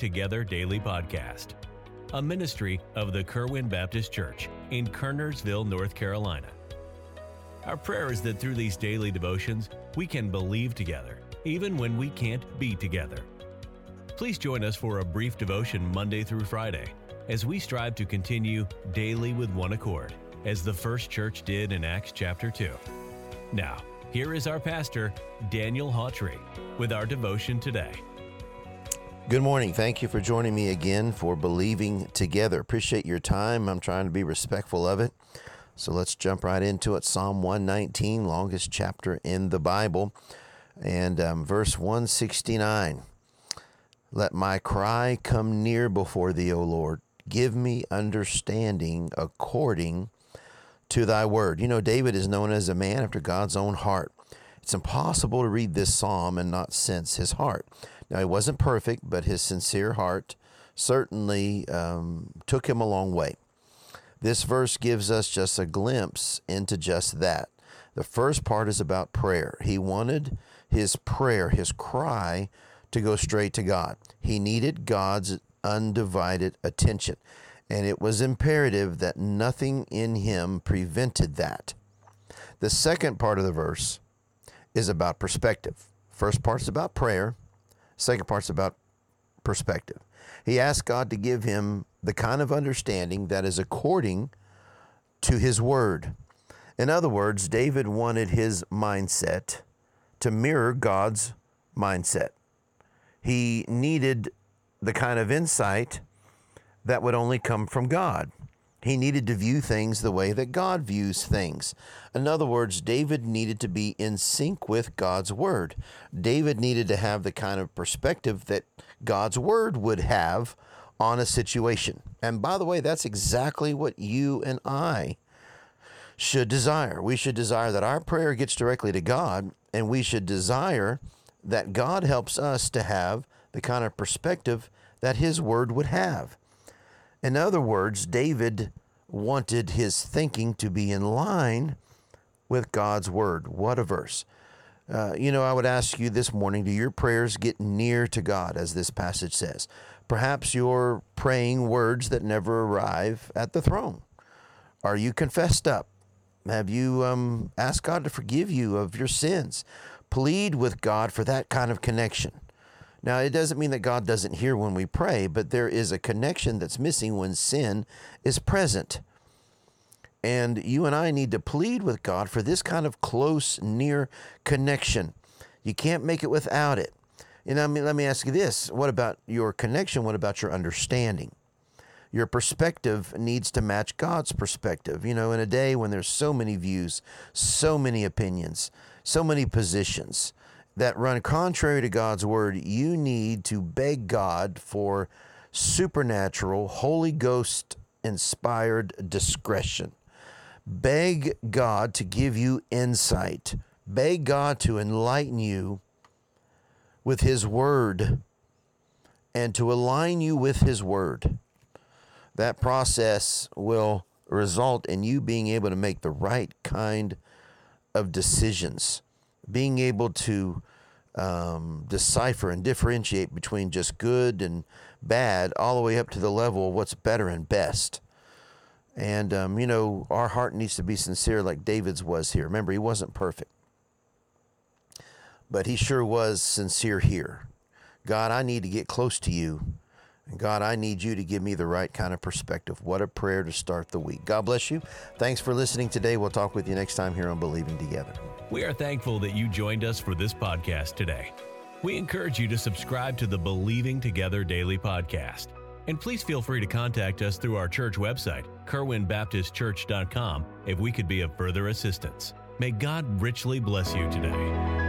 Together Daily Podcast, a ministry of the Kerwin Baptist Church in Kernersville, North Carolina. Our prayer is that through these daily devotions, we can believe together, even when we can't be together. Please join us for a brief devotion Monday through Friday as we strive to continue daily with one accord, as the first church did in Acts chapter 2. Now, here is our pastor, Daniel Hawtrey, with our devotion today. Good morning. Thank you for joining me again for Believing Together. Appreciate your time. I'm trying to be respectful of it. So let's jump right into it. Psalm 119, longest chapter in the Bible, and verse 169. Let my cry come near before thee, O Lord. Give me understanding according to thy word. You know, David is known as a man after God's own heart. It's impossible to read this psalm and not sense his heart. Now, he wasn't perfect, but his sincere heart certainly took him a long way. This verse gives us just a glimpse into just that. The first part is about prayer. He wanted his prayer, his cry, to go straight to God. He needed God's undivided attention, and it was imperative that nothing in him prevented that. The second part of the verse is about perspective. First part's about prayer. Second part's about perspective. He asked God to give him the kind of understanding that is according to his word. In other words, David wanted his mindset to mirror God's mindset. He needed the kind of insight that would only come from God. He needed to view things the way that God views things. In other words, David needed to be in sync with God's word. David needed to have the kind of perspective that God's word would have on a situation. And by the way, that's exactly what you and I should desire. We should desire that our prayer gets directly to God, and we should desire that God helps us to have the kind of perspective that his word would have. In other words, David wanted his thinking to be in line with God's word. What a verse. I would ask you this morning, do your prayers get near to God, as this passage says? Perhaps you're praying words that never arrive at the throne. Are you confessed up? Have you asked God to forgive you of your sins? Plead with God for that kind of connection. Now, it doesn't mean that God doesn't hear when we pray, but there is a connection that's missing when sin is present. And you and I need to plead with God for this kind of close, near connection. You can't make it without it. Let me ask you this. What about your connection? What about your understanding? Your perspective needs to match God's perspective. In a day when there's so many views, so many opinions, so many positions that run contrary to God's word, you need to beg God for supernatural, Holy Ghost-inspired discretion. Beg God to give you insight. Beg God to enlighten you with his word and to align you with his word. That process will result in you being able to make the right kind of decisions, being able to decipher and differentiate between just good and bad, all the way up to the level of what's better and best. And, our heart needs to be sincere like David's was here. Remember, he wasn't perfect, but he sure was sincere here. God, I need to get close to you. And God, I need you to give me the right kind of perspective. What a prayer to start the week. God bless you. Thanks for listening today. We'll talk with you next time here on Believing Together. We are thankful that you joined us for this podcast today. We encourage you to subscribe to the Believing Together Daily Podcast. And please feel free to contact us through our church website, kerwinbaptistchurch.com, if we could be of further assistance. May God richly bless you today.